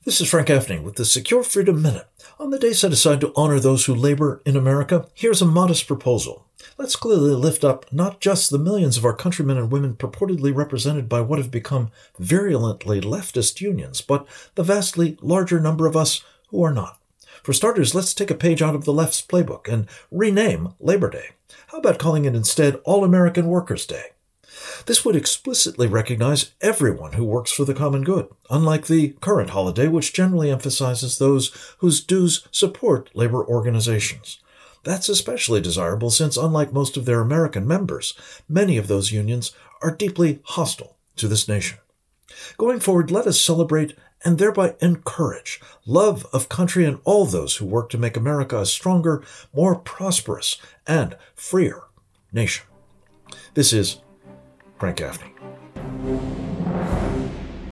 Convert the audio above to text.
This is Frank Gaffney with the Secure Freedom Minute. On the day set aside to honor those who labor in America, here's a modest proposal. Let's clearly lift up not just the millions of our countrymen and women purportedly represented by what have become virulently leftist unions, but the vastly larger number of us who are not. For starters, let's take a page out of the left's playbook and rename Labor Day. How about calling it instead All-American Workers' Day? This would explicitly recognize everyone who works for the common good, unlike the current holiday, which generally emphasizes those whose dues support labor organizations. That's especially desirable since, unlike most of their American members, many of those unions are deeply hostile to this nation. Going forward, let us celebrate and thereby encourage love of country and all those who work to make America a stronger, more prosperous, and freer nation. This is Frank Gaffney.